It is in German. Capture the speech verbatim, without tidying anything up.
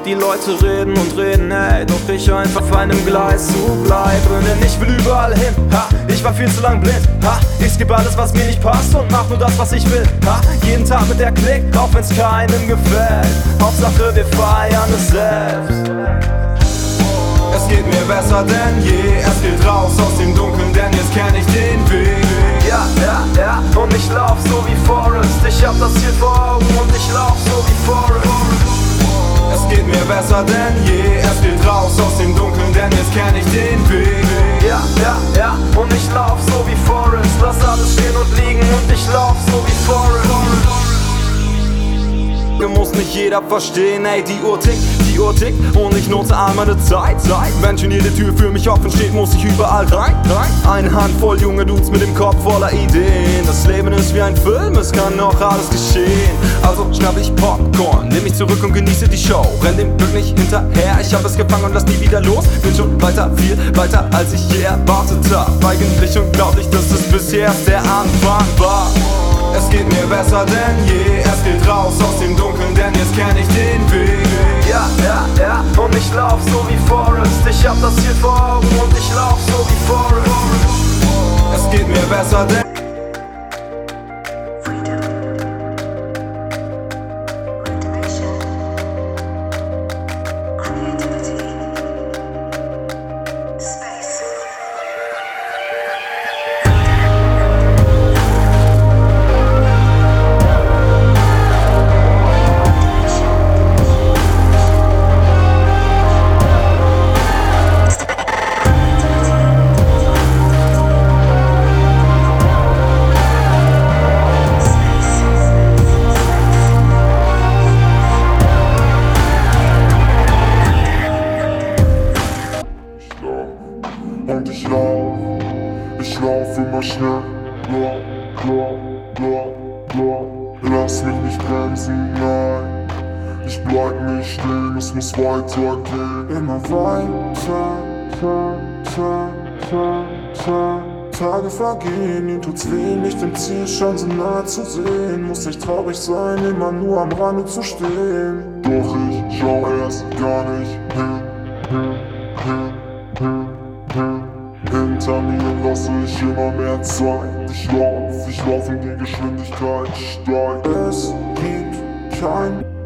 Die Leute reden und reden, ey, doch ich einfach auf einem Gleis zu bleiben. Denn ich will überall hin, ha, ich war viel zu lang blind, ha. Ich skippe alles, was mir nicht passt und mach nur das, was ich will, ha. Jeden Tag mit der Klick, auch wenn's keinem gefällt. Hauptsache wir feiern es selbst. Es geht mir besser denn je, es geht raus aus dem Dunkeln, denn jetzt kenn ich den Weg. Ja, ja, ja, und ich lauf so wie Forrest. Ich hab das Ziel vor Augen und ich lauf so wie Forrest. Es geht mir besser denn je, es geht raus aus dem Dunkeln, denn jetzt kenn ich den Weg. Ja, ja, ja, und ich lauf so wie Forrest. Lass alles stehen und liegen und ich lauf so wie Forrest. Muss nicht jeder verstehen, ey, die Uhr tickt, die Uhr tickt und ich nutze all meine Zeit, Zeit. Wenn schon jede Tür für mich offen steht, muss ich überall rein, rein. Eine Handvoll junge Dudes mit dem Kopf voller Ideen. Das Leben ist wie ein Film, es kann noch alles geschehen. Also schnapp ich Popcorn, nehm mich zurück und genieße die Show. Renn dem Glück nicht hinterher, ich hab es gefangen und lass nie wieder los. Bin schon weiter, viel weiter, als ich je erwartet hab. Eigentlich unglaublich, dass es bisher erst der Anfang war. Es geht mir besser denn je, es geht raus aus dem Dunkeln, denn jetzt kenn ich den Weg. Ja, ja, ja, und ich lauf so wie Forrest. Ich hab das Ziel vor Augen und ich lauf so wie Forrest. Es geht mir besser denn und ich lauf, ich lauf immer schnell, bla, bla, bla, bla. Lass mich nicht bremsen, nein, ich bleib nicht stehen, es muss weitergehen. Immer weiter, ta, ta, ta, ta. Tage vergehen, ihm tut's weh, nicht im Ziel schon so nah zu sehen. Muss nicht traurig sein, immer nur am Rande zu stehen. Doch ich schau erst gar nicht hin, hin, hin, hin, hin. Hinter mir lasse ich immer mehr Zeit. Ich lauf, ich lauf und die Geschwindigkeit steigt. Es gibt kein